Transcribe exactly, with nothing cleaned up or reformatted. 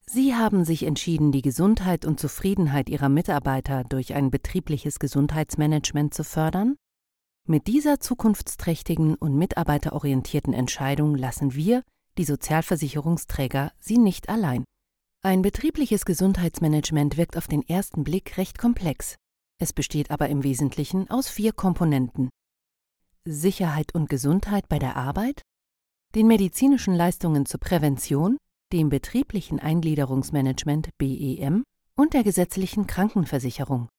Sie haben sich entschieden, die Gesundheit und Zufriedenheit Ihrer Mitarbeiter durch ein betriebliches Gesundheitsmanagement zu fördern? Mit dieser zukunftsträchtigen und mitarbeiterorientierten Entscheidung lassen wir, die Sozialversicherungsträger, Sie nicht allein. Ein betriebliches Gesundheitsmanagement wirkt auf den ersten Blick recht komplex. Es besteht aber im Wesentlichen aus vier Komponenten: Sicherheit und Gesundheit bei der Arbeit, den medizinischen Leistungen zur Prävention, dem betrieblichen Eingliederungsmanagement B E M und der gesetzlichen Krankenversicherung.